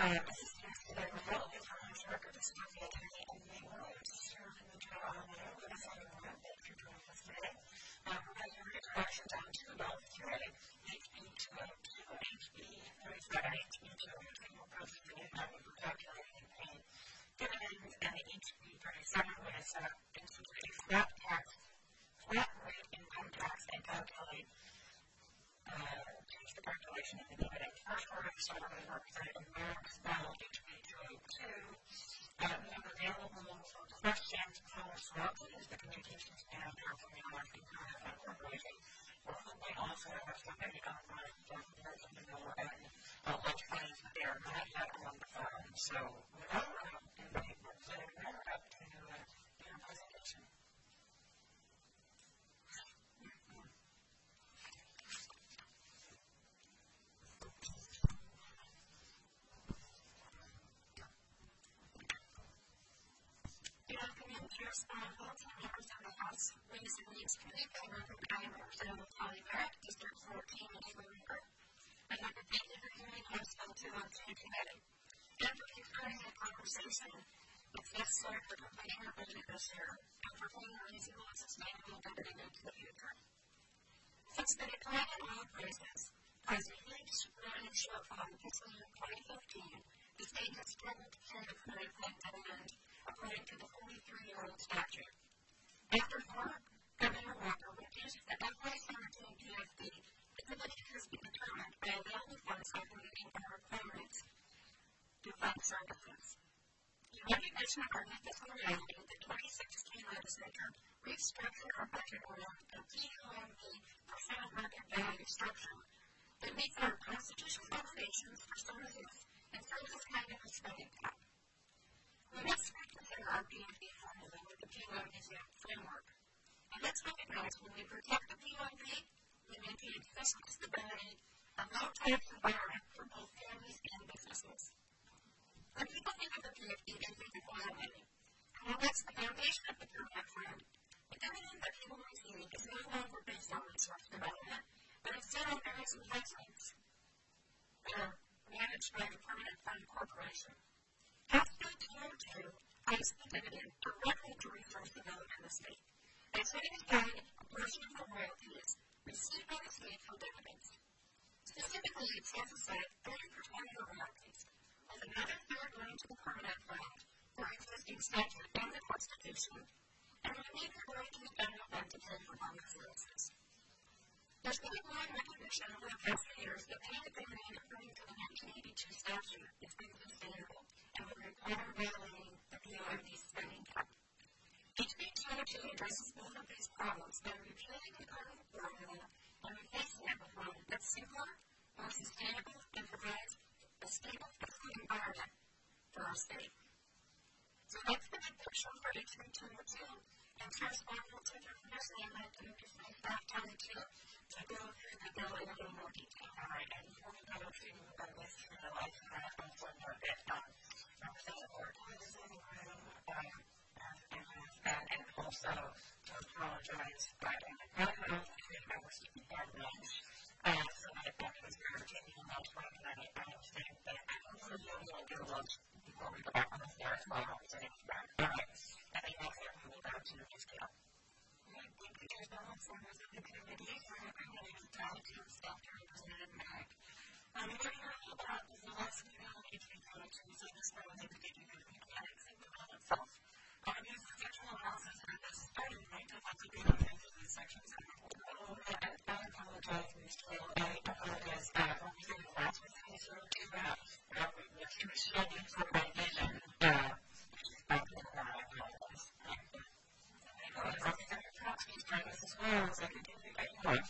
Assistance to the result is from the record of Stevie Attorney and May Williams, served in the trial on the road with a second one. Thanks for joining us today. We're your introductions on two adults today, HB202, HB202, will post the new method for calculating and paying dividends, and the HB37 would have set up basically a flat rate income tax and change the calculation of the dividend. First order of summary Representative Merrick's bill HB202. We have available for questions, comments, is the communications manager from the American Commonwealth Corporation. We're hoping also to have somebody on the line from the Miller and lunch funds, but they are not yet on the phone. So without invite Representative Merrick up to do your presentation. Members of the House, ladies and gentlemen, I am Representative Polly Merrick, District 14 in Eagle River. I'd like to thank you for hearing us on today. And for concurring the conversation, it's necessary for completing our budget this year and for paying a reasonable and sustainable dividend into the future. Since the decline in oil prices caused a huge revenue shortfall in fiscal year 2015, the state has struggled to pay the current dividend according to the 43-year-old statute. After Governor Walker reduced the FY17 PFD, the dividend has been determined by available funds operating our requirements to fund services. In recognition of our fiscal reality, the 2016 legislature restructured our budget around a POMV percent market value structure that meets our constitutional obligations for services and service kind of a spending cap. We must reconsider our PMV formula with the POMV framework. And let's recognize when we protect the POMV, we maintain fiscal stability, a low-tax environment for both families and businesses. When people think of the PFD, they think of oil money. And while that's the foundation of the permanent fund, the dividend that people receive is no longer based on resource development, but instead on various investments that are managed by the Permanent Fund Corporation. House Bill 202 ties the dividend directly to resource development in the state, by setting aside a portion of the royalties received by the state from dividends. Specifically, it sets aside 30% of the royalties, with another third going to the Permanent Fund for existing statute and the Constitution, and the remainder going to the general fund to pay for public services. There's been a growing recognition over the past few years that paying a dividend according to the 1982 statute is unsustainable and would require violating the POMV spending cap. HB 202 addresses both of these problems by repealing the current formula and replacing it with one that's simpler, more sustainable, and provides a stable fiscal environment for our state. So that's the big picture for HB 202. And first, I will take your permission and let you just make that time to go through the bill in a little more detail. All right, and before we go to the list of the life and for more bit Representative Orton is in the room, and also to apologize in the background I was speaking at lunch, so that was very taking a lunch break, and I understand that I don't know if you'll be able to get a lunch before we go back on the floor as well. All right. I think that's it. We'll go to the scale. Thank you, Judge Bowman, for the community. I'm going to talk to Dr. Representative Merrick. We're here about the philosophy of HB 202, so this one is going to give you the mechanics of the bill itself. Use the section analysis at the starting point to help you get on into the sections. I apologize, Ms. Taylor. I apologize for using the last one. I just wanted to show you for my vision. As well as I can give you a point.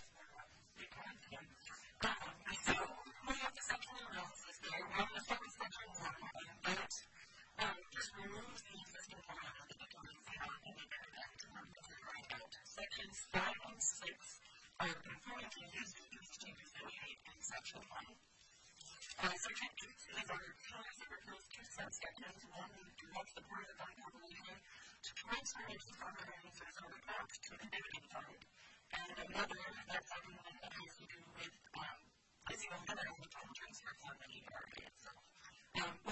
So we have the section analysis there. We have the second section and that just removes the existing plan of the documents and the dividend to write out. Sections 5 and 6 are conforming to these changes that we made in section 1. Section 2 is our colors that replace two subsections. One directs the board of the corporation to transfer its department resources over back to the dividend fund, and another that's everyone that has to do with, as you know, another transfer fund that you already itself.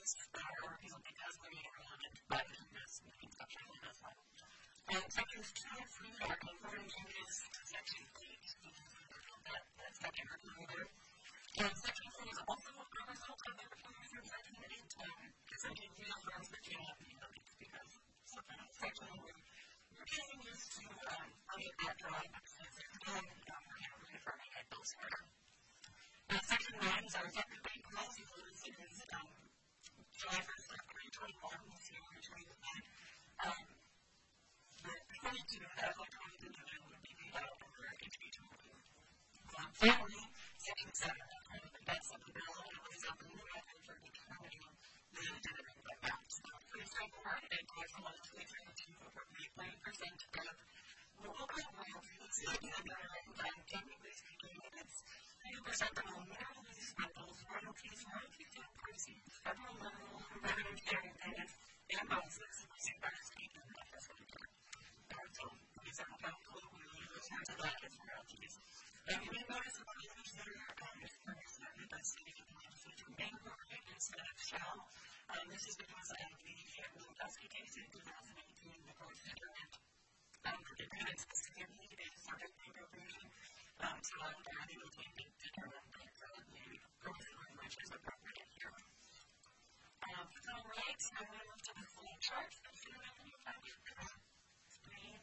minorities or people because women are religion, but this means sexually as well. And sections 2 and 3 are important changes to section 8, that second review there. And section 4 is also a result of the reforms in section 8, because section 3 affirms that you have to be religious because section 4 changes to create that drawing because again, we're going to be reaffirming it elsewhere. Section 9 is our effective date policy for the series July 1st, 2021, this year, 2025. The 22 that FY 2022 would be paid out over HB 20. Finally, section 7, that's of the bill, and what is up in the method for determining the generated by that. So, pretty straightforward, it goes from legislature to appropriate 30% of the local royalties that you have done, technically speaking, it's 30% of all mineral use rentals, royalties to proceeds, federal level revenue sharing payments, and bonuses received by the state and the federal government. So, these are accountable, we refer to that as royalties. And you may notice that the legislature is represented by state and legislature may appropriate instead of shall. This is because of the Minkowski case in 2018, the court determined that the agreement specifically is subject to appropriation. So I would argue that we can determine that the appropriate language is appropriate here. All right, so I'm going to move to the full chart. If you have any questions for that screen,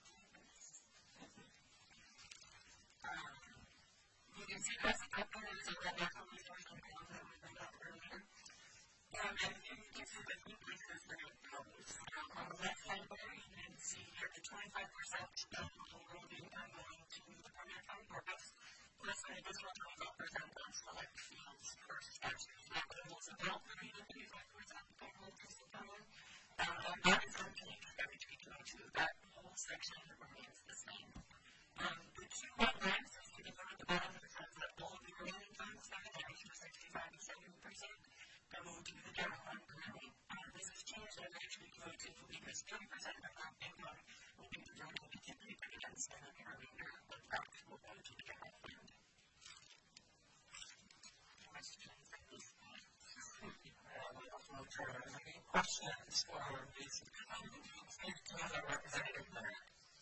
you can see that's up there. So that natural resource component that we bring up earlier. And you can see the few places that it goes. On the left side there, you can see here the 25% of the total income going to the primary county purpose, plus an additional 25% on select fields for statutes. That totals about 30 to 35% total district county. And that is unchanged for HB 22. That whole section remains the same. The two white lines, as you can see at the bottom, represent that all of the remaining funds that range from 65 to 70%. Go to the general fund currently. This has changed over HB 22 because 30% of that income will be determined to be typically dividends and then the remainder of that will go to the general fund. Questions at this point? Any questions for these as a representative there?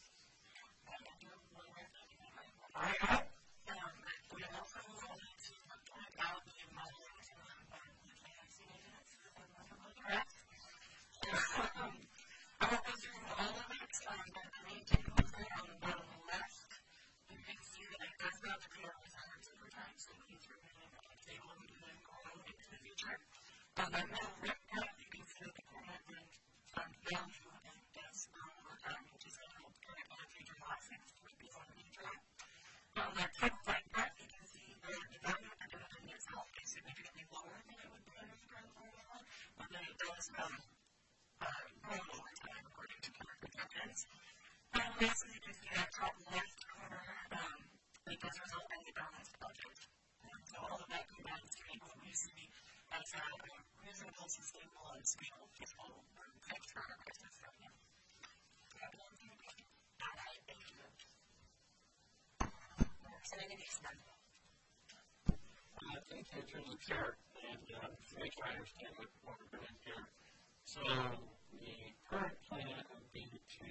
All right. We also wanted to point out the model correct? I won't go through all of it, but the main takeaways there on the bottom left, you can see that it does not appear as hundreds over time, so these remain stable and then grow into the future. On that middle right part, you can see that the correlating fund value does grow over time, which is going to help current and future losses with these on the future. On that top right part, you can see that the value of the dividend itself is significantly lower than it would be under the current formula, but then it does grow over time according to current projections. And lastly, you can see that top left corner, it does result in a balanced budget. So all of that combines to make what we see as a reasonable, sustainable, and stable fiscal thanks for our business revenue. All right, thank you. Thank you for the chart, and to make sure I understand what we're doing here. So the current plan would be to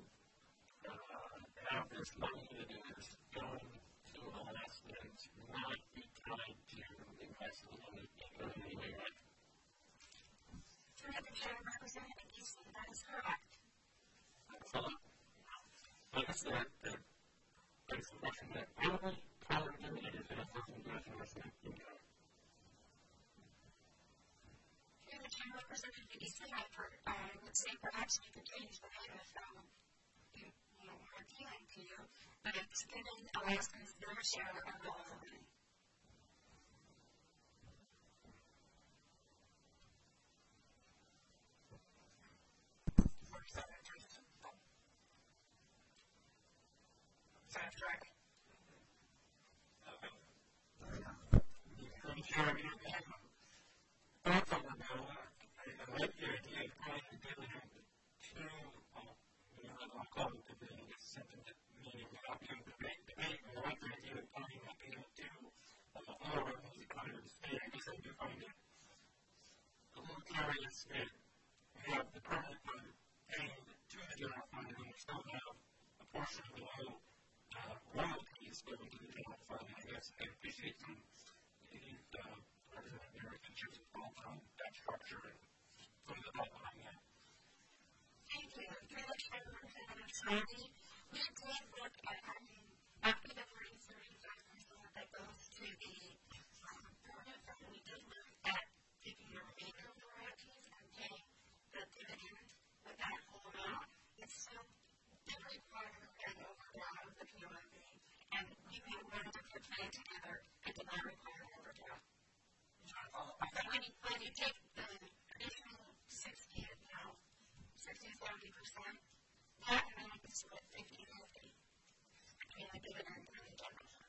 have this money that is going to investment not be tied to investment in any way, right? To have a chair representative, you see that is correct. So I guess that begs the question that how many power limited is it if there's investment income? The chair representative is the hyper. I would say perhaps you could change the name if we're appealing to you, but it's given Alaskans their share of the whole money. Sounds right. Thoughts on the bill? I like the idea of putting the dividend to, I'll call it dividend, it's something that meaning without being debate. I like the idea of putting that dividend to all revenues that come into the state. I guess I do find it a little is that we have the permanent fund paying to the general fund, and then we still have a portion of the low royalties going to the general fund. I guess I appreciate some President Eric and Jim's thoughts on that structure and putting the thought behind that. Thank you. You're looking at Sandy. We did look at after the 35% that goes to the permanent fund, we did look at taking the remainder of the royalties and paying the dividend with that whole amount. It still did require an overdraw of the POMB, and you can run the plan together. It did not require an overdraw. When you take the additional 60 to 70%, that amount is split 50-50 between the dividend and the general fund.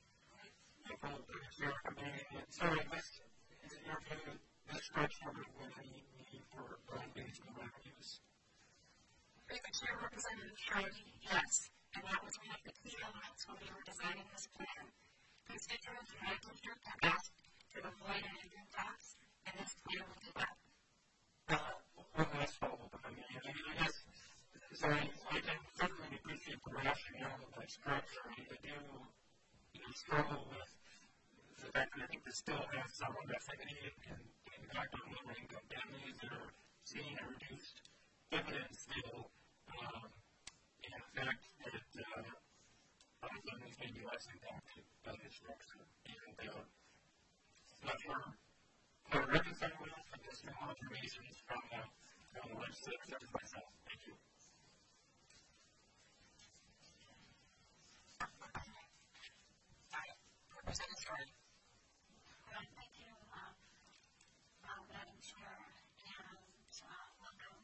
So I guess, is it your view that this structure would have any need for broad-based revenues? Through the chair, Representative Shirley, yes. And that was one of the key elements when we were designing this plan. Constituents in my district have asked to avoid an income tax, and this plan will do that. One last follow-up, if I may. I guess, so I can certainly appreciate the rationale of that structure. I do struggle with the fact that I think this still has some affinity and impact on lower-income families that are seeing a reduced dividend still. And the fact that other families may be less impacted by this structure. And not sure how to reconcile with but just some observations from the legislature such as myself. Thank you. Representative Shirley. Thank you, Madam Chair, and welcome.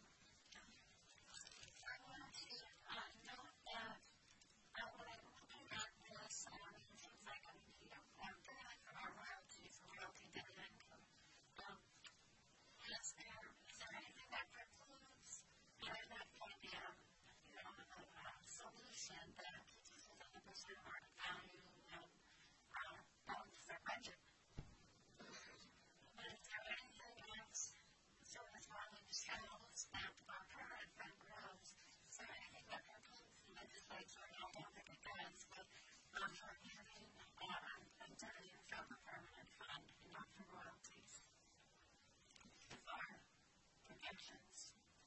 I want to note that when I'm looking at this, it seems like I'm billing for our royalties and royalty dividend. Is there anything that precludes that might be a solution that keeps us at 100% market value and balance their budget? But is there anything else, so as long as shows that our current fund grows, is there anything that precludes the legislature? I don't think it does, but from having a dividend from the permanent fund and not from royalties. These are projections.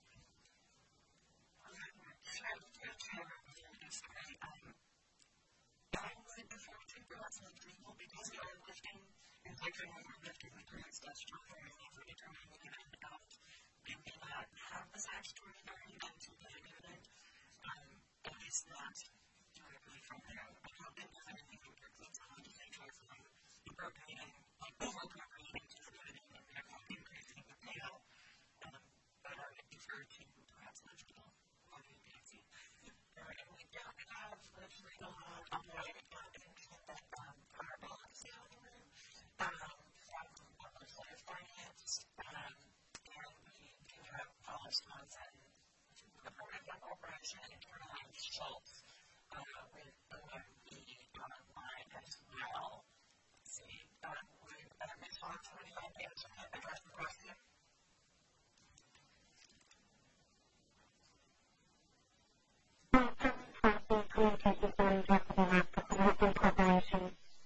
I would prefer to go as an approval because we are lifting and taking over lifting the current statutory authority for determining the amount of and may not have the statutory authority to pay a dividend. At least not directly from there. I don't think there's anything that precludes the legislature from appropriating, over-appropriating to the dividend and therefore increasing the payout. But I would defer to perhaps legislative authority. And we don't have legislative authority that our policy on the room from legislative finance, and we do have policy funds and the permanent corporation and internalized results with OMB online as well. Let's see, would Ms. Fox want to address the question? Communications manager for the Houston Corporation.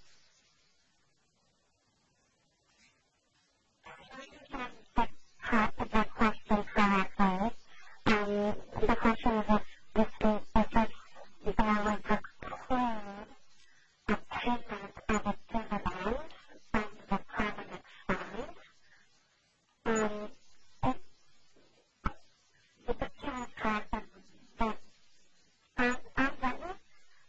That question correctly. The question is if this bill would preclude the payment of a dividend from the permanent fund. If the question is correct, that as written,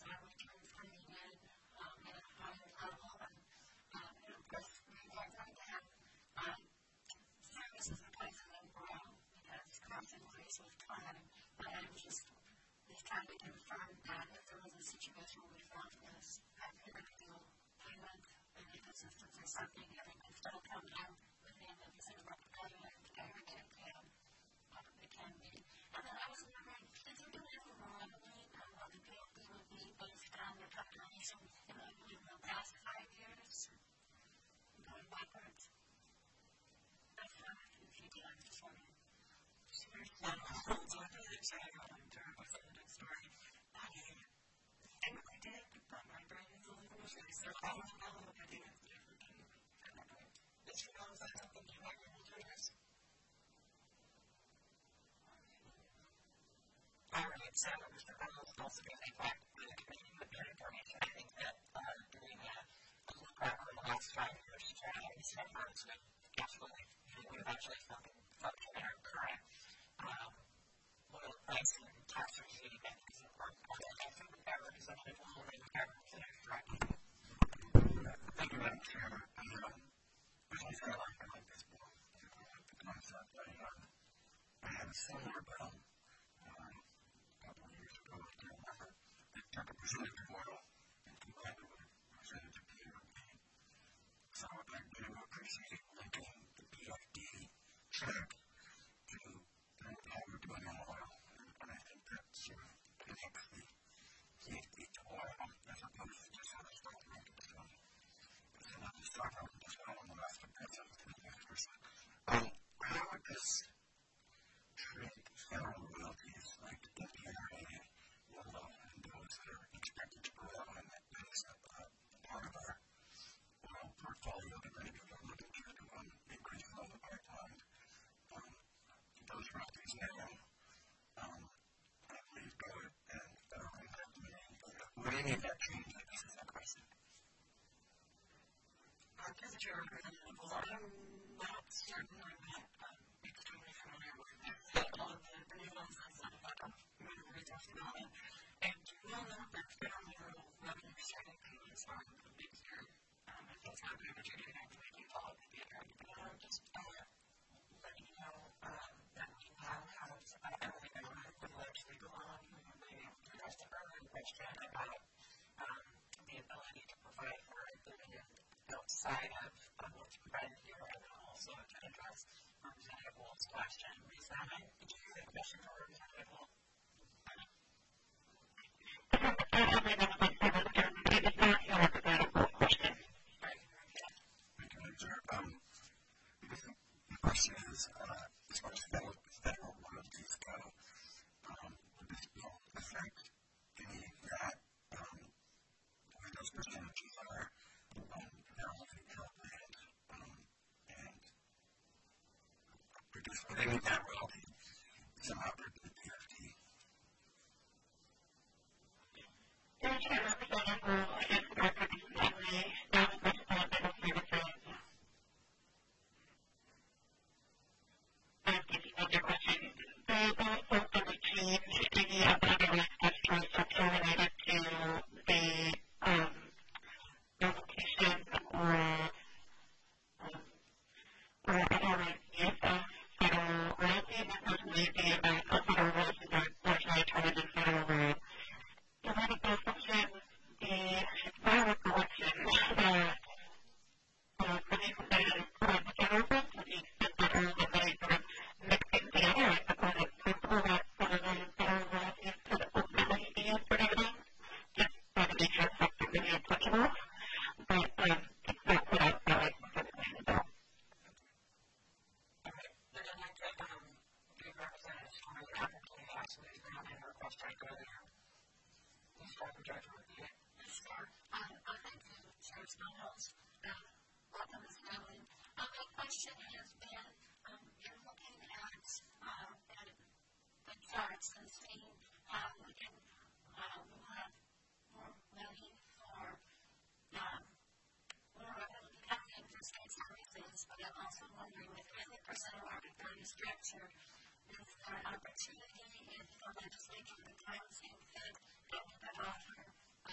returns coming in at a higher level, and of course, we are going to have services in place and then grow because costs increase with time. And just trying to confirm that if there was a situation where we found this individual payment and ecosystems or something, and it can still come in within the percent of what the government it can be. And then I was wondering, if you're doing a modeling on what the PLD would be based on your calculation in the past 5 years, going backwards. That's not a few times this morning. Alright, so Mr. Reynolds also gave feedback to the committee with that information. I think that doing a look back over the last 5 years to try to have these numbers would absolutely would eventually function that are correct. Oil price and tax regime mechanism work. Our representative will hold in the government for their direction. Thank you, Madam Chair. I feel like I like this bill. The concept I had a similar bill a couple of years ago. I can't remember. It took a percentage of oil and combined it with a percentage of PFD. So I do appreciate linking the PFD check to how we're doing on oil. And I think that sort of connects the PFD to oil as opposed to just how it's going to make it. So let's just talk about this oil in the last comparison with the next person. How would this treat federal royalties like the NPRA, WOLA, and those that are expected to grow and that is part of our oil portfolio that many people are looking to increase on the pipeline? Those royalties now, I believe, go and federal would any of that change? I guess is the question. As a chair representative, I'm not certain I'm not extremely familiar with all of the nuances of renewable resource development. And we all know that federal revenue sharing payments are a big deal. If that's not very much anything to make you follow the attorney, but I'm just letting you know that we now have a privilege legal on the rest of our question about the ability to provide for a dividend outside of what's provided here, and then also to address Representative Wolf's question. Is that a question for Representative Wolf? The question is, as far as federal royalties go, would this bill affect any of that? Where those percentages are, would any of that royalty somehow bring to the PFD? Structure is there an opportunity if the legislature, the council, could offer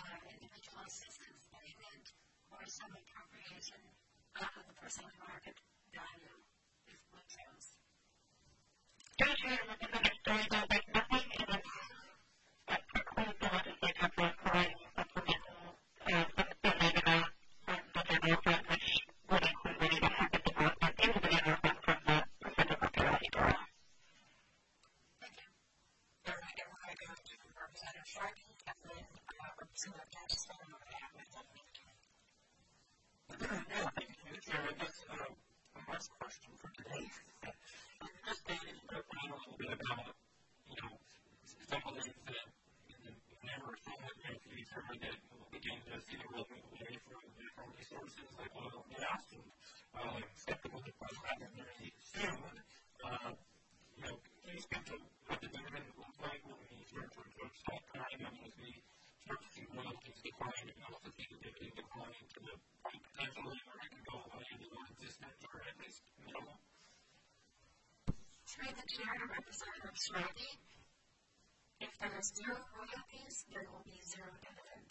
assistance payment or some appropriation of the percentage market value if one chose. Don't you have the biggest story about like nothing in it that precludes the legislature from providing supplemental funding amount the general fund, which would include money that had been developed into the general fund from the percentage market value drawdown. Thank you. All right, and we're going to go to Representative Sharkey and then Representative Jackson on behalf of the meeting. Yeah, thank you. So I guess the last question for today. Just thinking a little bit about, some of the things that never thought in the future that will begin to see the world move away from natural resources like oil and gas, and skeptical that will happen very soon. Can you speak to what the dividend looks like when we start to approach that time, and as we start to see royalties decline, and also see the dividend decline to the point potentially where it can go away in the non-existent or at least minimal? Through the chair, Representative Sharkey, if there are zero royalties, there will be zero dividend.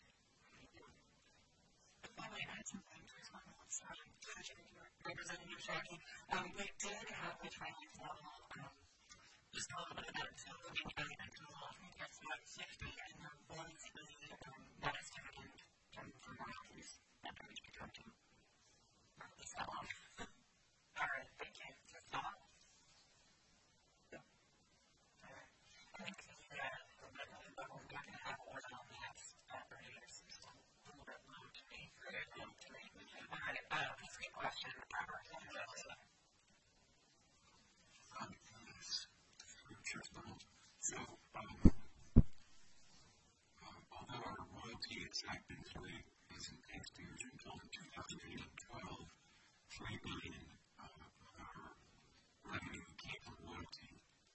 If I might add something to this one, Representative Sharkey, we did have the training formal just a little bit about it, so looking at it into the law from SY 60, and there was the bonus dividend from royalties that we should come to. Is that long? All right, thank you. That's all. I think we're going to have order on the next operators. It's a little bit low to me. All right, this is a question. So, although our royalty acceptance rate isn't expired until 2012, $3 billion of our revenue came from royalty.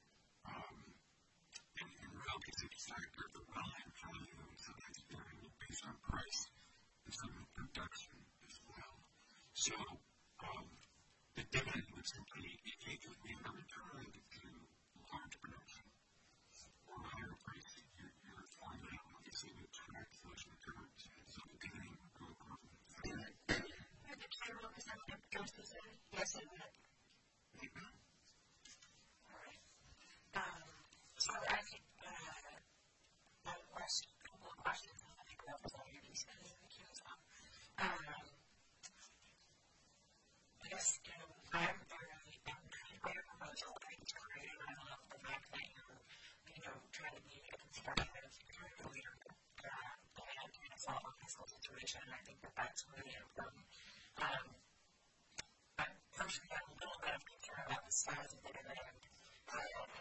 And royalties is a factor of the wellhead value, so that's variable based on price and some production as well. So, the dividend would simply be a return to large production or higher price. Your formula obviously would track those returns, so the dividend would go accordingly. Would the chair Representative Johnson say yes or no? All right. So I think a couple of questions, and I think Representative is going to be as well. I guess, I'm very great at proposal. I think it's great. I love the fact that you're, trying to be a constructive leader and solve a fiscal situation, and I think that that's really important. But personally, I'm a little bit of concern about the size of the dividend. The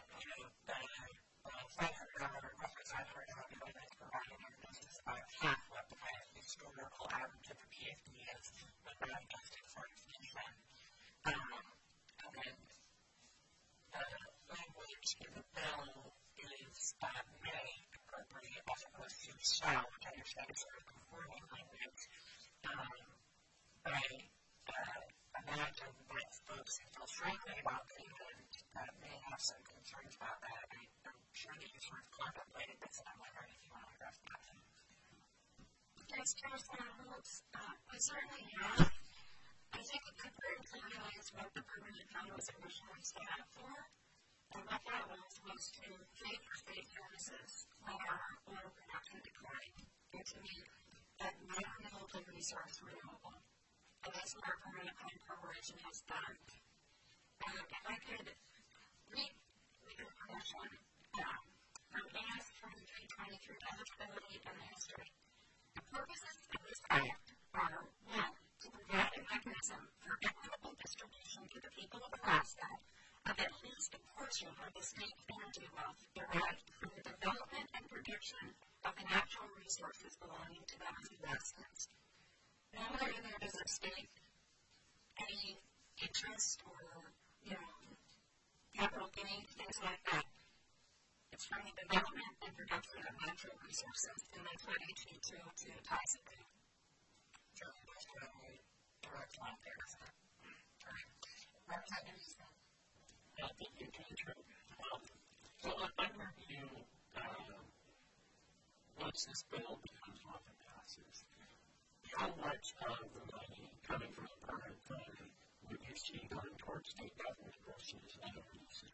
roughly $500 dividend provided in this is about half what the historical average of the PFD is when we're invested for inflation. And then the language in the bill is may appropriate as opposed to shall, which I understand is sort of conforming language. But I imagine that folks who feel strongly about the dividend may have some concerns about that. I'm sure that you sort of contemplated this, and I'm wondering if you want to address that. Yes, Chair Holtz, we certainly have. I think it's important to realize what the permanent fund was originally set up for, and what that was to pay for state services when our oil production declined, and to make that non-renewable resource renewable. And that's what our permanent fund corporation has done. If I could read the information from AS 2320 through eligibility and history. The purposes of this act are, 1, to provide a mechanism for equitable distribution to the people of Alaska of at least a portion of the state energy wealth derived from the development and production of the natural resources belonging to them as investments. Nowhere in there does it state any interest or, capital gain, things like that. It's from the development and production of natural resources, and that's what HB 202 ties it to. Certainly, there's a direct line there, isn't it? All right. Representative Smith. Thank you, Chair. So, under review, once this bill becomes law and pass, taxes. How much of the money coming from the permanent fund would you see going towards state government versus other uses?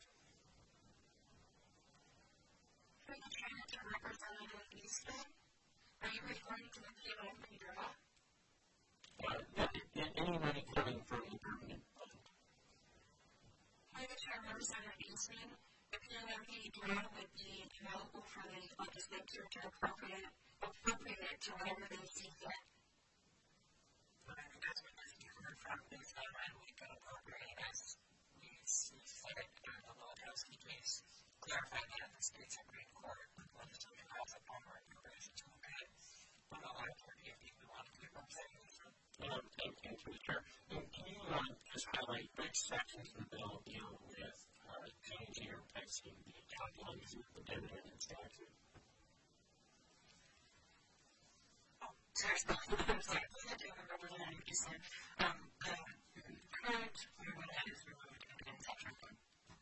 Through the chair to Representative Easton, are you referring to the POP draw? Any money coming from the permanent fund. Through the chair, Representative Easton, the POP draw would be available for the legislature to appropriate to whatever they see fit. I think that's what this different from this timeline we can appropriate as we see fit in the Lewandowski case. Clarify that the state Supreme Court legislature calls upon recommendations to look at on the line for POP we want to keep on saying this. Thank you, Mr. Chair. Can you just highlight which sections of the bill deal with changing or replacing the calculation of the dividend and statute? Sorry, I'm sorry. I do remember what you said. The current dividend is removed in section 1.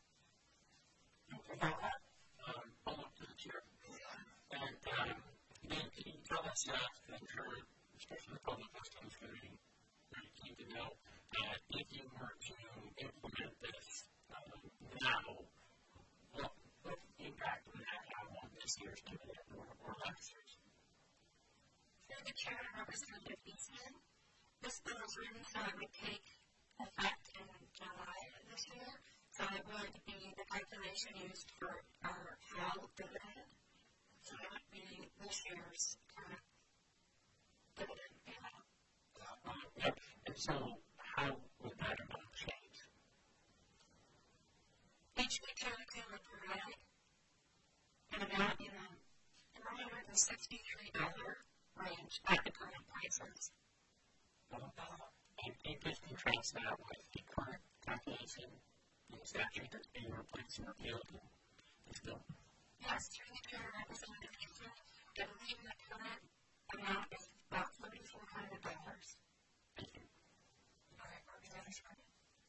I'll look to the chair. And then can you tell us that, I'm sure, especially the public listening is going to be very keen to know, that if you were to implement this now, what impact would that have on this year's dividend or last year's? Through the chair, Representative Easton, this bill is written so it would take effect in July of this year. So it would be the calculation used for our held dividend. So it would be this year's current dividend payout. And so how would that amount change? Each utility would provide an amount in the $163 range at the current prices. And just contrast that with the current calculation in the statute that's being replaced and repealed in this bill. Yes, through the chair, Representative Easton, I believe the current amount is about $3,400. Thank you. All right, Representative Sherman.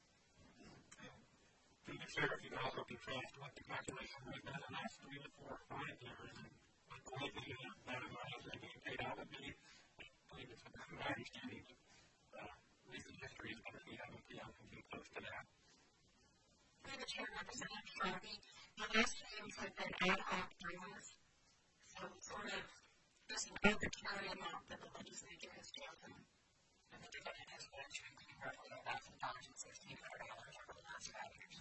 Thank you, sir. If you could also contrast what the calculation was done in the last 3 to 4 or 5 years and what the likely amount of money that's being paid out would be, I believe it's my understanding that recent history is going to be having to close to that. Through the chair, Representative Sharkey, the last few years have been ad hoc draws, so sort of just an arbitrary amount that the legislature has chosen. And the dividend has been increasing roughly $1,000 and $1,600 over the last 5 years.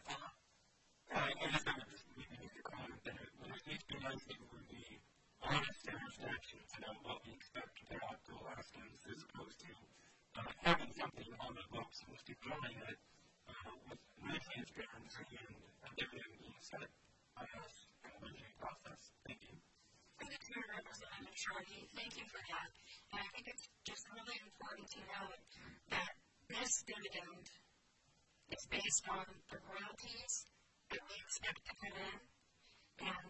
I just want to make a comment that it would at least be nice if it would be honest in our statutes about what we expect to pay out to Alaskans as opposed to having something on the books and stipulating it with no transparency and a dividend being set by us in the budgeting process. Thank you. Through the chair, Representative Sharkey, thank you for that. And I think it's just really important to note that this dividend is based on the royalties that we expect to come in, and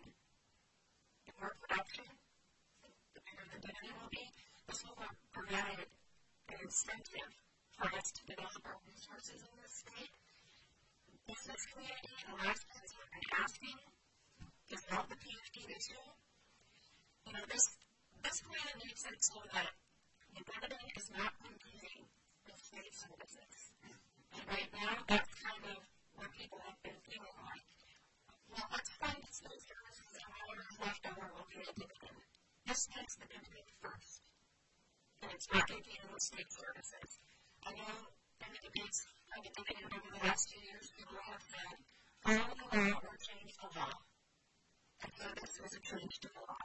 the more production, the bigger the dividend will be. This will provide an incentive for us to develop our resources in this state. Business community in Alaska has been asking to help the PhD issue. You know, this plan makes it so that the dividend is not competing with state services. And right now, that's kind of what people have been feeling like. Well, let's fund state services and whatever's left over will be a dividend. This takes the dividend first. And it's not competing with state services. I know in the debates of the dividend over the last 2 years, people have said, follow the law or change the law. And so this was a change to the law.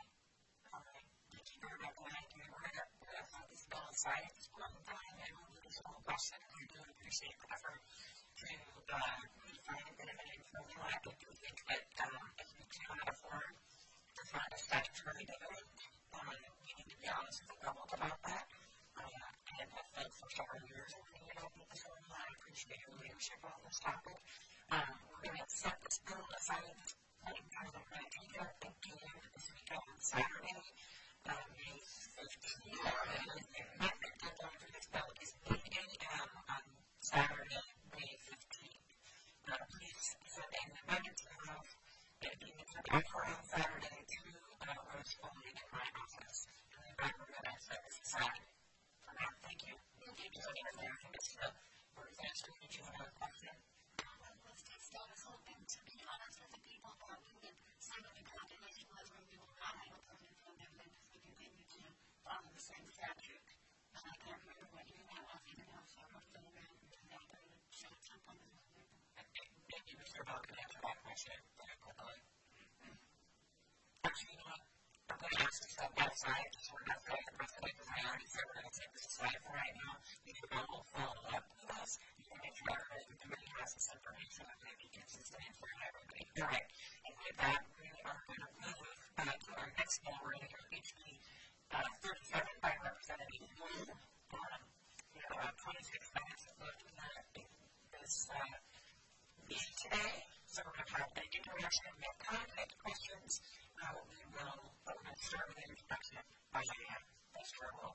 Thank you very much. We're going to have this bill aside at this point in time, and we'll do this whole question. We really appreciate the effort to redefine the dividend for the law. I do think that if we cannot afford to find a statutory dividend, we need to be honest with the public about that. And I've been for several years, and we don't think this one. I appreciate your leadership on this topic. We're going to set this bill aside at this point in time. We're going to take it up again this weekend on Saturday, May 15th. The deadline for this bill is 8 a.m. on Saturday, May 15th. Please send an amendment of the opinions of on Saturday to Rose Foley in my office. And back we're going to set this aside. For now, thank you. Does anyone there think it's or is that still that you have a question? Let's take status open. To be honest with the people that some of the population was when we were not able to move from their limbs, we continue to follow the same statute. I can't remember what year that was even now, so I'm going to go around and do that, but it would show at some point. Maybe Mr. Bell can answer that question very quickly. Actually, you know what? I'm going to ask to step outside just so we're not going to precedent because I already said we're going to take this aside for right now. You can all follow up with us. You can make sure that the committee has this information and maybe consistent for everybody. All right. And with that, we are going to move to our next bill reading of HB 37 by Representative Wu. We have about 26 minutes left in this meeting today. So we're going to have an interaction and make contact questions. We will start with an introduction by Vice Chair Will.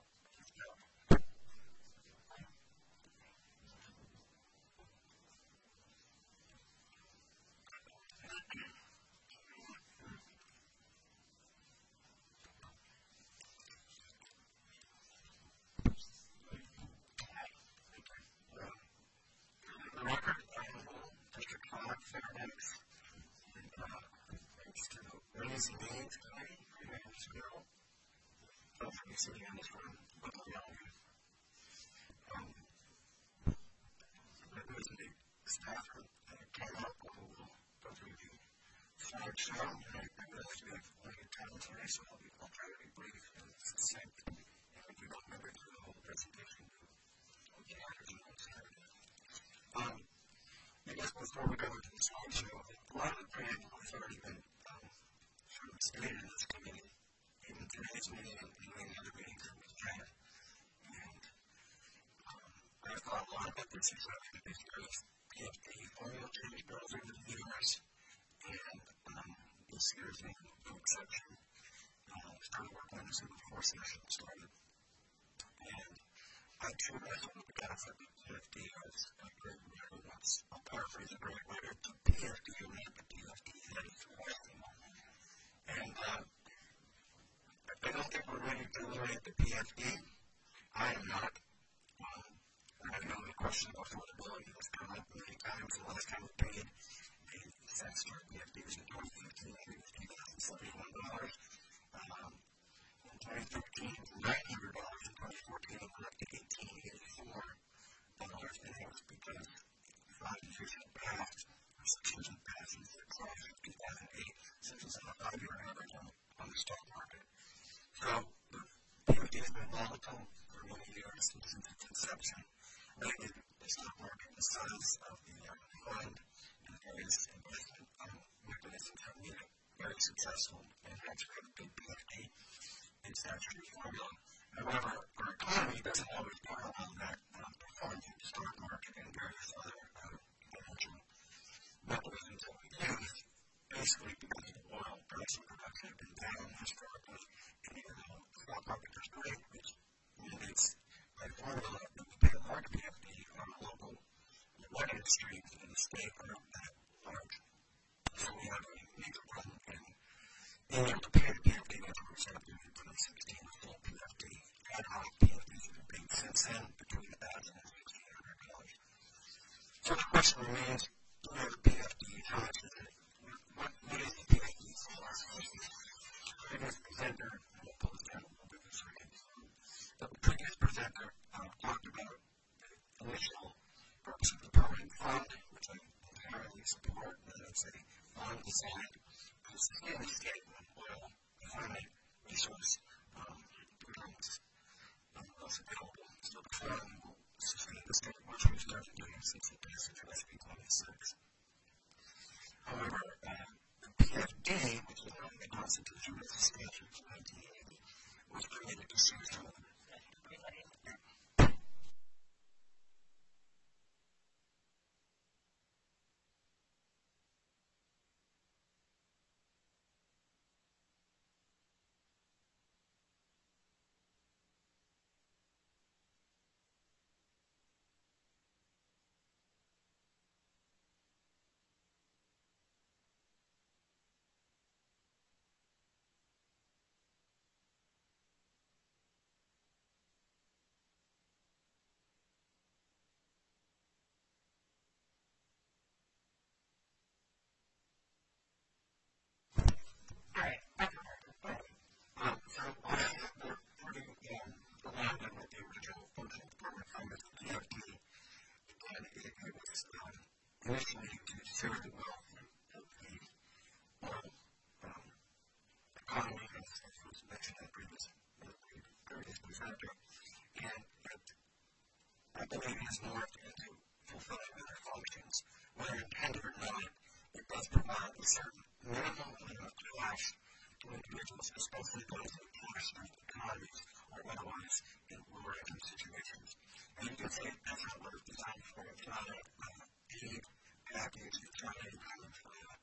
Raising Needs Committee, my name is Bill. Both of you sitting in this room, but I'm younger. There was a staffer that came up who will go through the slideshow, and I realized we have plenty of time today, so I'll try to be brief and succinct. And if you don't remember through the whole presentation, okay, I guess before we go into the slideshow, a lot of the preamble has already been stated in this committee, in today's meeting, and in any other meetings that we've had. And I've thought a lot about this exception because if the oil change bills over the years, and this year's no exception, started working on this before session started. And I too wrestled with the concept of PFD as a great writer. I'll paraphrase a great writer to PFD, and not the PFD that is working on. And I don't think we're ready to eliminate the PFD. I am not. I know the question of affordability has come up many times. The last time we paid a statutory PFD was in 2015, it was $2,071. In 2013, it was $900. In 2014, it went up to $1,884. And it was because 5 years had passed, or 6 years had passed since the crash of 2008. Since it's on a 5-year average on the stock market. So, the PFD has been volatile for many years since its inception. Lately, the stock market, the size of the fund, and various investment mechanisms have made it very successful and has created a PFD in statutory formula. However, our economy doesn't always borrow on that performance of the stock market and various other financial mechanisms that we use. Basically, because of oil price and production have been down historically, and even though the stock market is great, which mandates by formula that we pay a large PFD on a local revenue streams in the state are not that large. So we have a major problem in being able to pay the PFD as a result of the 2016 full PFD. Ad hoc PFDs have been paid since then between $1,000 and $1,600. So the question remains, do we have a PFD? How much is it? What is the PFD for us? The previous presenter, we'll pull this down a little bit this week. The previous presenter talked about the initial purpose of the permanent fund, which I entirely support, and it's a fund designed to sustain the state when oil, finite resource becomes less available. So the fund will sustain the state, which we started doing since the passage of SB 26. However, the PFD, which is on the Constitution as a statute from 1980, was created to serve some of the factor, and I believe it is morphed into fulfilling other functions. Whether intended or not, it does provide a certain minimum amount of cash to individuals, especially those in cash-strapped economies or otherwise in lower-income situations. And you can say that's not what it's designed for. It's not a aid package. It's not any kind of,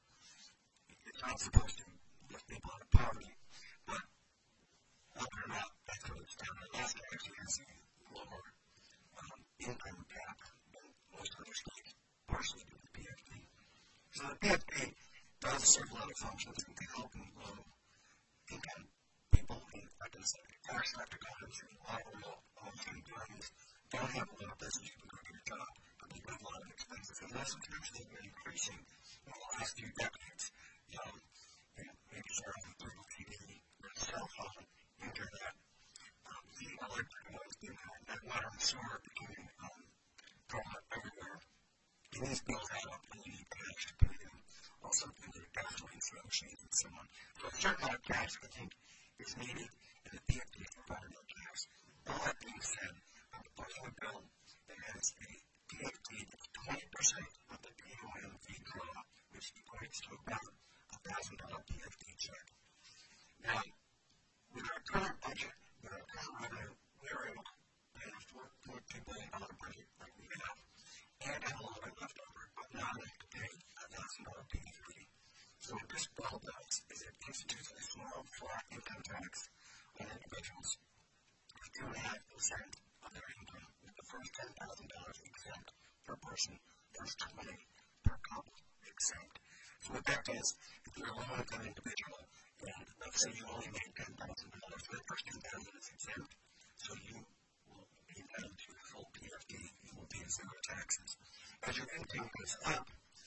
it's not supposed to lift people out of poverty. But whether or not that's what it's done, Alaska actually has a lower income cap than most other states, partially due to the PFD. So the PFD does serve a lot of functions in helping low-income people in, like I said, cash-strapped economies and low-income economies don't have a lot of business to go get a job, but they have a lot of expenses. And those expenses have been increasing in the last few decades. And maybe starting with cable TV, their cell phone, internet, the electric ones, that water and sewer becoming prevalent everywhere. And these bills add up and you need cash to pay them. Also, things like gasoline, snow machines, and so on. So a certain amount of cash, I think, is needed, and the PFD is providing that cash. All that being said, I'm proposing a bill that has a PFD that's 20% of the POMV draw, which equates to about a $1,000 PFD check. Now, with our current budget, with our current revenue, we are able to pay a $4.2 billion budget like we have, and have a little bit left over, but not enough to pay a $1,000 PFD. So what this bill does is it institutes a small flat income tax on individuals with 2.5% of their income, with the first $10,000 exempt per person, first $20,000 per couple exempt. So what that does, if you're a low-income individual, and let's say you only make $10,000, that first $10,000 is exempt, so you will be entitled to full PFD, you will pay zero taxes. As your income goes up,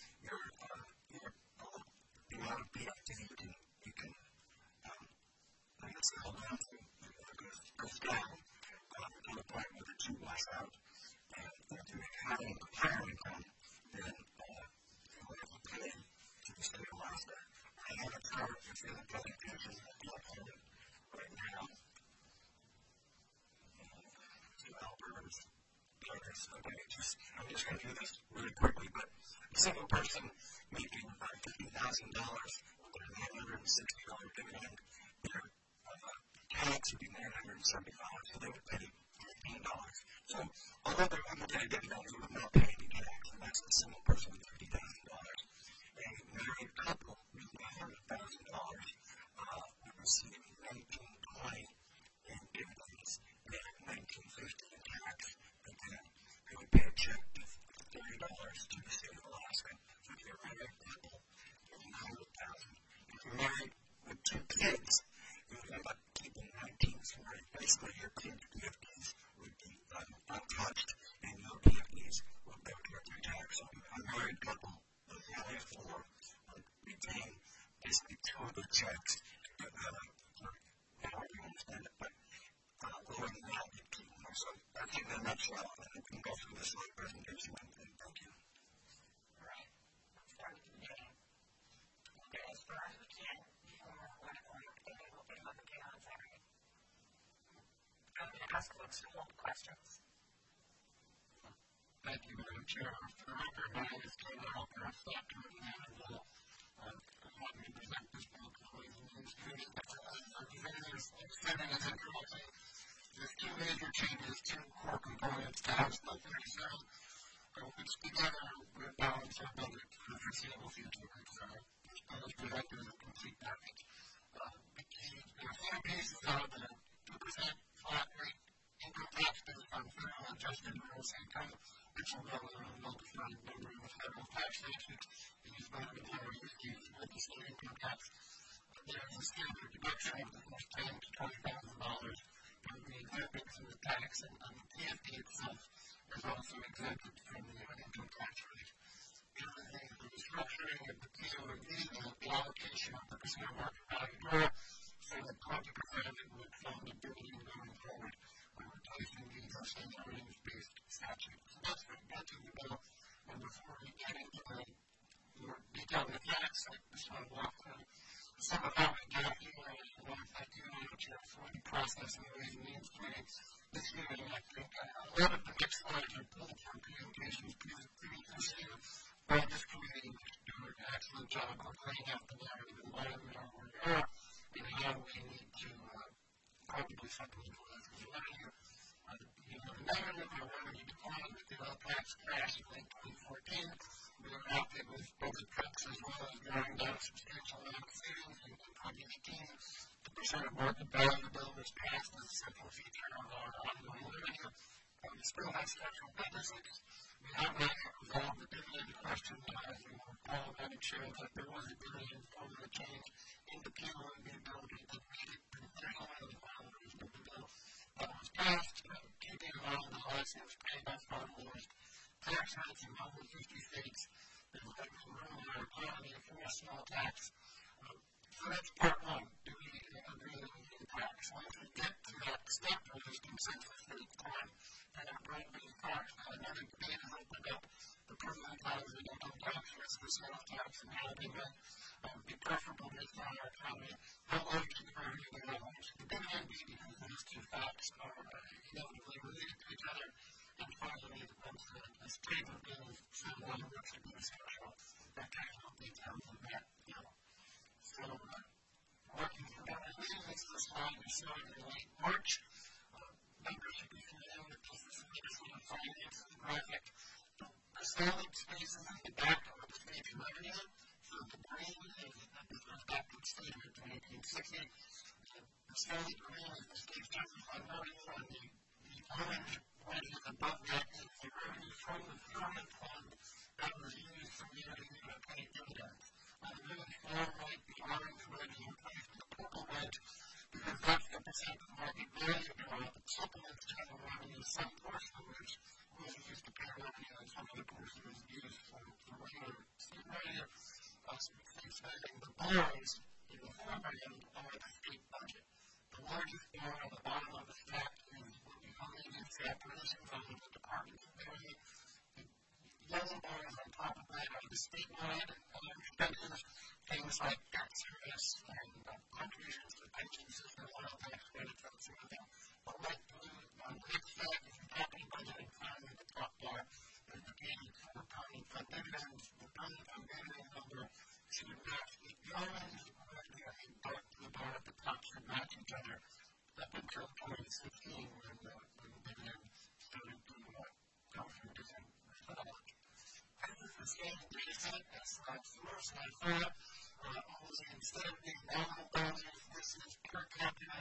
the amount of PFD you can I guess, hold on to, goes down to the point where the two wash out, and if you have a higher income, then you will have to pay to the state of Alaska. I have a chart if you're the presentation at the upload right now. To Alberta's players. Okay, I'm just going to do this really quickly, but a single person making $50,000 with a $960 dividend, their tax would be $975, so they would pay $15. So, although they're on the day dividends, they would not pay any tax, and that's a single person with $50,000. A married couple with $100,000 would receive $1,920 in dividends and $1,950 in tax, and then they would pay a check of $30 to the state of Alaska. So if you're a married couple with $100,000, if you're married with two kids, you would end up keeping $1940. Basically, your kids' PFDs would be untouched, and your PFDs would go toward your tax. So a married couple with family of four would retain basically two of the checks, but however you understand it, but lower than that, you'd keep more. So that's in a nutshell, and you can go through this little presentation, and thank you. All right. Let's start at the beginning. We'll get as far as we can before 1 o'clock, and then we'll get 11 again on Saturday. I'm going to ask folks to hold questions. Thank you, Madam Chair. For the record, my name is Ken Alper, I'm Dr. Emmanuel. Let me present this bill to the administration. There's two major changes, two core components to House Bill 37, which together will balance our budget for the foreseeable future. So this bill is presented as a complete package. There are four pieces out there: 2% flat rate income tax based on federal adjusted gross income, which will go with a well-defined number of federal tax statutes used by the majority of states with the state income tax. There is a standard deduction of the first $10,000 to $20,000 from the exempted from the tax, and the PFD itself is also exempted from the income tax rate. Everything, the restructuring of the POMV, the allocation of the consumer market value draw, so that 20% would fund the building going forward. We're replacing these state earnings-based statutes. So that's the bulk of the bill. And before we get into the more detail of the tax, I just want to walk through some of how we got here. I want to thank you, Madam Chair, for the process and the ways and means planning. lot of the next slides are pulled from presentations previously by this committee, which do an excellent job of laying out the narrative and why we are where we are and how we need to probably supplement the revenue. The narrative of revenue decline with the oil tax crash in late 2014, we were active with budget cuts as well as drawing down substantial amount of savings in 2018. The percent of market value bill was passed as a central feature of our ongoing revenue. We still have structural deficits. We have not yet resolved the dividend question. As you will recall, that it showed that there was a dividend formula change in the PO and the ability that made it beneficial and the followers of the bill that was passed, keeping in mind the license paid by farmers, tax rates in over 50 states, and that we ruin our economy for a small tax. So that's part one. Do we agree that we need a tax? Once we get to that step where there's consensus that it's time and our broad-based tax, another debate is opened up. The president has an income tax versus the sales tax, and how they might be preferable based on our economy. How likely are we to know which the dividend be, because those two facts are inevitably related to each other. And finally, once this table is shown on the should be structural, that technical details of that. So, working through that, this is the slide we saw in late March. Members should be familiar with this. This is legislative finance graphic. The solid spaces in the back are the state revenue. So the green is the first active state of 1960. The solid green is the state's justified revenue, and the orange wedges above that is the revenue from the government fund that was used for yearly paid dividends. On the really far right, the orange wedge is replaced with the purple wedge, because that's the percent of market value that supplements general revenue, some portion of which was used to pay revenue, and some of the portion was used for regular state revenue. State spending, the bars in the former end are the state budget. The largest bar on the bottom of the stack is what we call the operation fund of the Department of Revenue. The yellow bars on top of that are the statewide expenses, things like debt service and contributions to the pension system, oil tax credits, that sort of thing. The light blue on the next stack is the capital budget, and finally the top bar is the payment for permanent fund dividends. The permanent fund dividend number should match the orange red and dark blue bar at the top should match each other up until 2016 when the dividend started to go from different methodology. This is the same data set as slide 4, slide 5. Only instead of being nominal values, this is per capita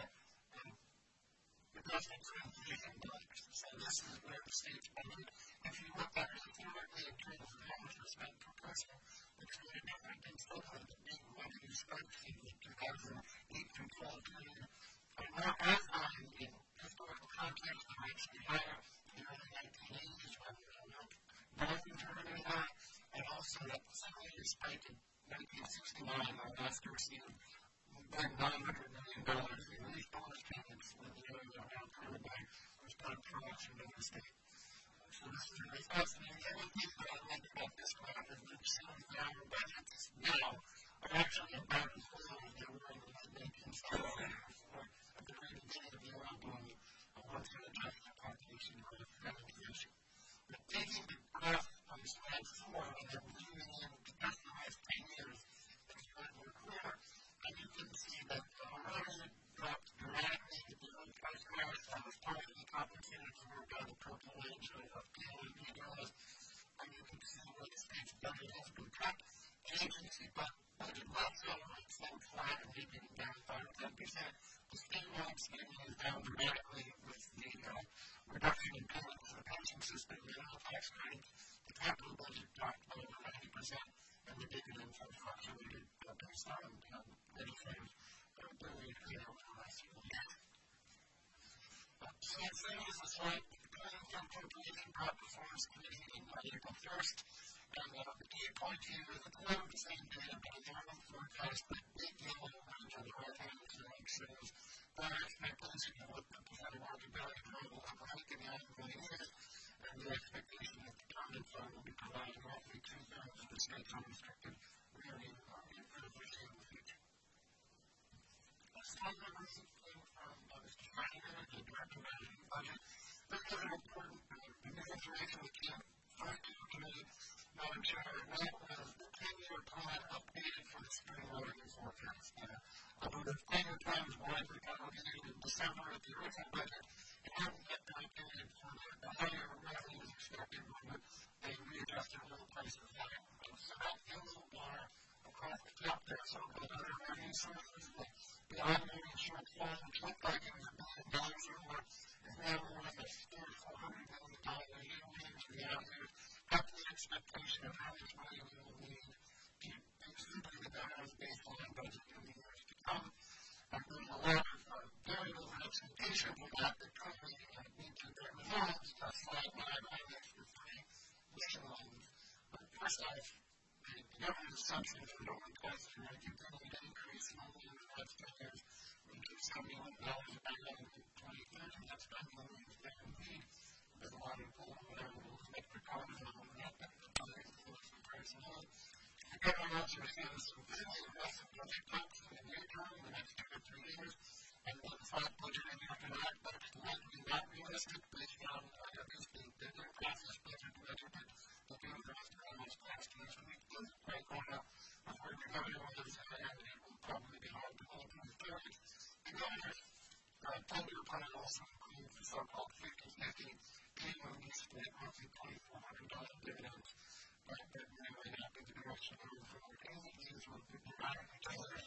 adjusted for inflation dollars. So this is where the state's budget, if you look at it historically in terms of how much was spent per person, it's really different than still had the big revenue spikes in the 2008 through 12 period. And not as high in historical context, they're actually higher in the early 1980s when volumes were really high, and also that the similar spike in 1969 when after receiving $900 million in these bonus payments when the area around Paraguay was done production in the state. So this is really fascinating. The only thing that I like about this graph is that our budgets now are actually about as low as they were in the mid-1970s at the very beginning of the oil boom, once we adjusted the population growth and inflation. But taking the graph on slide 4 and then zooming in to just the last 10 years, it's a little more clear, and you can see that our revenue dropped dramatically in the oil price crash. That was partially compensated for by the purple range of PLD dollars, and you can see where the state's budget has been cut. The agency budget left celebrate some flat and maybe down 5 or 10%. The statewide spending is down dramatically with the reduction in payments to the pension system, the oil tax credits. The capital budget dropped by over 90%, and the dividends have fluctuated based on legislators' ability to pay over the last few years. So that same is the slide that the President Appropriation brought before his committee on April 1st. And the key point here is that the same data, but a normal forecast, that big yellow range on the right-hand side shows our expectation of what the percent of market value growth will look like in the annual years, and the expectation that the Permanent Fund will be providing roughly 2/3 of the state's unrestricted revenue in the foreseeable future. Slide number 6 came from Mr. Steiner, the Director of Management Budget. very important new information that came first to the committee, Madam Chair, and that was the 10-year plan updated for the spring revenue forecast. I believe the 10-year plan was widely promulgated in December of the original budget. It hadn't yet been updated for the higher revenues expected when they readjusted a little prices higher. So that yellow bar across the top there, so-called other revenue sources, the ongoing shortfall, which looked like it was $1 billion or more, is now more like a $400 million a year range for the out years. That's the expectation of how much money we will need to distribute the dollars baseline budget in the years to come. And there's a lot of variables and expectations of that that currently need to get resolved. Slide 9 highlights the three mission lines. First off, the government assumptions for the open cost are going to continue to increase over the next 10 years. We keep $71 by 2030. That's not the only thing that we need. There's a lot of rules that the Congress will not be able to force the personnel. The government also receives some very aggressive budget cuts in the near term, in the next 2 or 3 years, and then flat budgeting after that, but it's likely not realistic based on at least the process budget that the government has passed last week isn't quite going up where the government was, and it will probably be hard to hold these targets. The governor's 10-year plan also includes the so-called 50-50 P1D split, roughly $2,400 dividends. But that may not be the direction of the forward. Any of these will be dramatically tailored.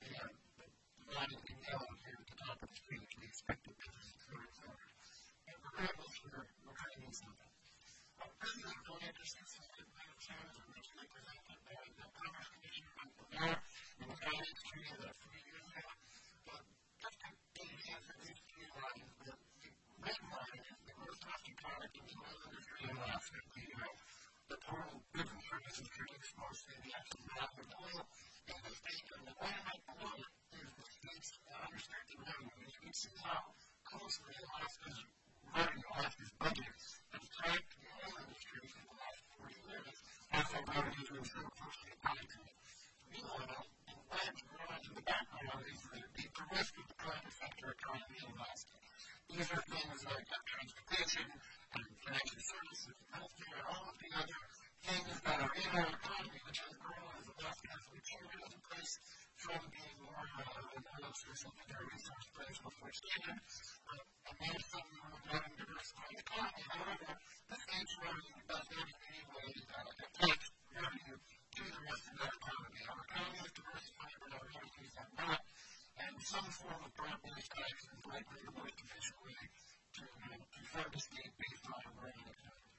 The line in yellow here at the top of the screen to the expected business going forward. And regardless, we're trying to do something. President Donald Trump says that Madam Chair is originally presented by the Commerce Commission on the law and the guidance to that 3 years ago. But just to give you a sense of these 3 lines, the red line is the gross domestic product in the oil industry in Alaska. The total goods and services produced mostly in the actual value of oil in the state, and the line right below it is the state's unrestricted revenue. You can see how closely Alaska's revenue, Alaska's budget, has tracked the oil industry for the last 40 years. Also, revenues were so closely tied to it. Meanwhile, in red growing in the background is the risk of the private sector economy in Alaska. These are things like transportation and financial services and healthcare and all of the other things that are in our economy, which has grown as Alaska has matured as a place from being more an oil source and a resource place before standard. And now suddenly we're having a diversified economy. However, the state's revenue does not in any way attach revenue to the rest of that economy. Our economy is diversified, but our revenues are not. And some form of broad-based action is likely the most efficient way to fund the state based on a growing economy.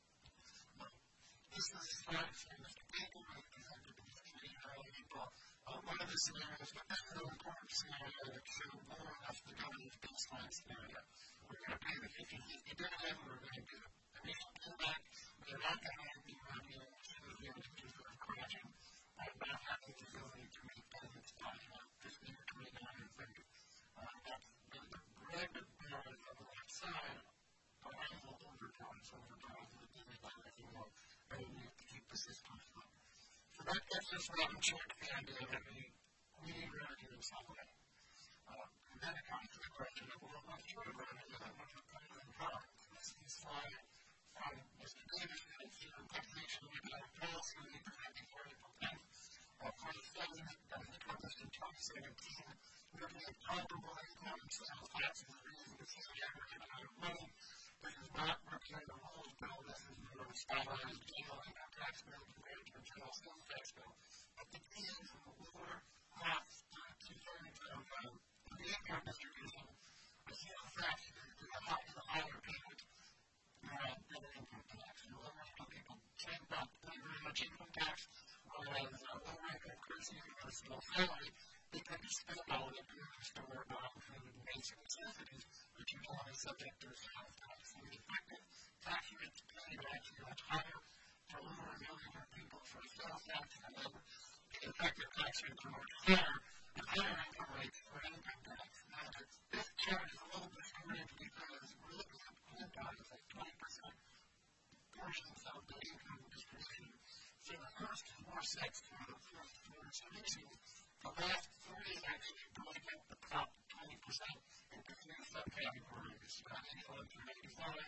This is a slide from Mr. Baker, who presented to the committee in early April. One of the scenarios, but this is an important scenario that showed more or less the government's baseline scenario. We're going to pay the 50-50 dividend, we're going to do an initial pullback, we're not going to have the revenue, which is the industry sort of crashing, and not having the ability to make payments by this year 2030. That's the red bars on the left side, behind the overtones of the dividend, if you will, and we need to keep the system afloat. So that gets us Madam Chair to the idea that we need revenue in some way. And then it comes to the question of, well, what's your revenue and what's your government product? This is a slide from Mr. Davis, and it's your taxation and economic policy we presented for April 10th. For the study that was published in 2017, looking at comparable income and sales taxes and reason to see the average amount of money. This does not represent a rules bill. This is a stylized general income tax bill compared to a general sales tax bill. But the key is in the lower half to 2/3 of the income distribution, the sales tax is the higher payment than the income tax. So lower-income people tend not to pay very much income tax, whereas lower-income persons who have a small salary, they tend to spend all of it in the store buying food and basic necessities, which are normally subject to a sales tax. So the effective tax rates paid are actually much higher for over a million people for a sales tax, and then the effective tax rates are much higher and higher income rates for income tax. Now, this chart is a little distorted because we're looking at income as like 20% portions of the income distribution. So the first 4 sets are the first 4 solutions. The last 3 actually break up the top 20% into 3 subcategories. 81 through 85,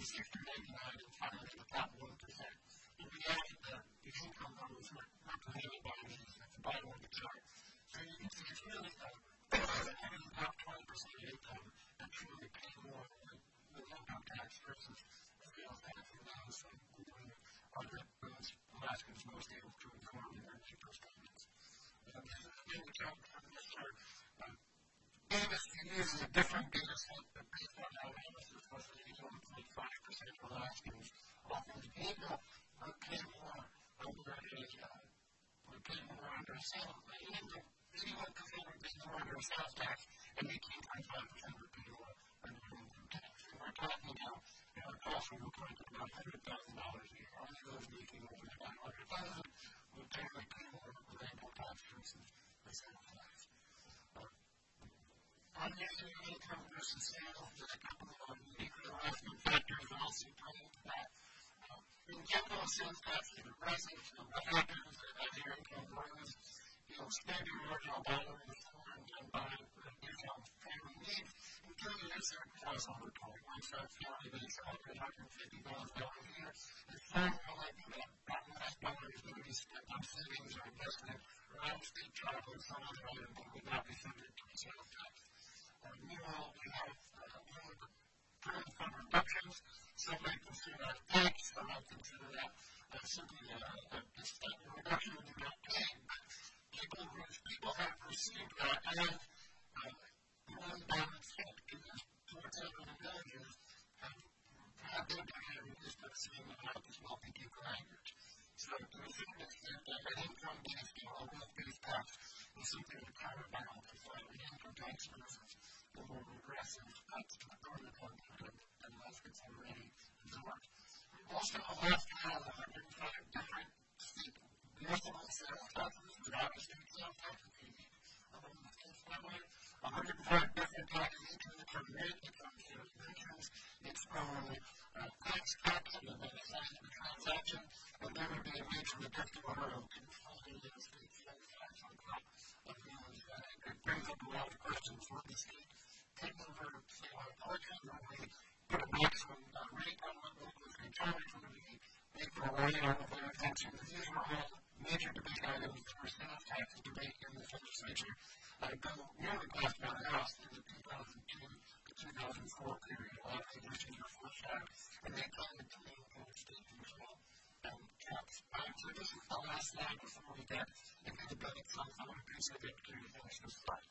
$60.99 and finally the top 1%. In reality, the income numbers represented by these at the bottom of the chart. So you can see it's really only the top 20% of income that truly pay more than income tax versus sales tax and those are those Alaskans most able to inform their people's payments. In the chart from this chart, Davis uses a different data set, but based on our analysis, was that 81.5% of Alaskans often able to pay more under a sales income. 81% would pay more under a sales tax, and 18.5% would pay more under an income tax. And we're talking about costs of about $100,000 a year. Only those making over $100,000 would generally pay more under income tax versus the sales tax. Obviously, income versus sales, there's a couple of uniquely Alaskan factors that also play into that. In general, sales tax is aggressive, so what happens as your income grows, you'll spend your marginal dollar in the form and buy your family needs until you hit certain household point. Once that family makes $150,000 a year, it's far more likely that last dollar is going to be spent on savings or investment or out-of-state travel or some other item that would not be subject to the sales tax. Meanwhile, we have current fund reductions. Some might consider that a tax, some might consider that simply a reduction in the amount paid. But people have perceived that as one balance hit because towards everyone villages have their behavior reduced by the same amount as wealthy people average. So to a certain extent, that income-based or wealth-based tax is something that counterbalances the income tax versus the more regressive tax to the government that Alaskans have already absorbed. Also, Alaska has 105 different state municipal sales taxes without a state sales tax. Among the states that way, 105 different taxes, each of its own rate, its own sales pensions, its own tax caps, and then the size of the transaction, and there would be a major deductible of controlling the state sales tax on top of those. It brings up a lot of questions for the state. Take over, say, on a portion, or we put a maximum rate on what locals can charge, or we make a rate on what their exemptions. These were all major debate items for sales tax debate in the legislature. Bill nearly passed by the House in the 2002 to 2004 period. A lot of positions were flushed out, and they tended to maintain state control and tax. So this is the last slide before we get into the bill itself. I want to be subject to finish this slide.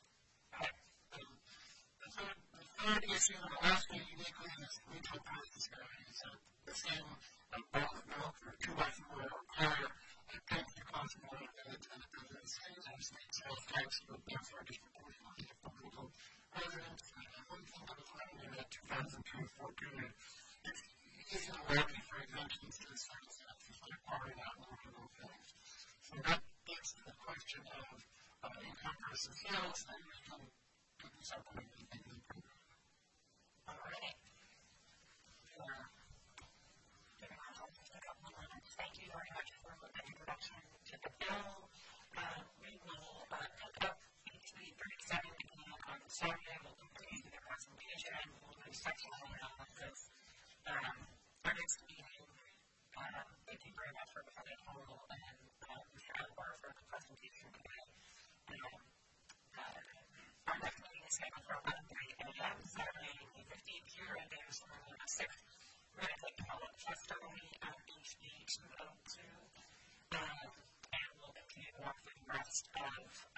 The third issue in Alaska uniquely is retail price disparity. So the same bottle of milk or 2x4 or higher tends to cost more than it does in states and state sales tax, but therefore disproportionately for local residents. One thing that was running in that 2002-2004 period is using levy for exemptions to the sales tax is like parting out local things. So that gets to the question of income versus sales, and we can put this up on the program. All right. Thank you very much for the introduction to the bill. We will pick up each week for exciting beginning on Saturday. We'll continue the presentation. We'll do sectional analysis. Our next meeting, thank you very much for coming home and Mr. Adler for the presentation today. Our next meeting is scheduled for 11:30 a.m. Saturday, May 15th here at Anderson on the 6th. We're going to take public testimony at HB 202, and we'll continue to walk through the rest of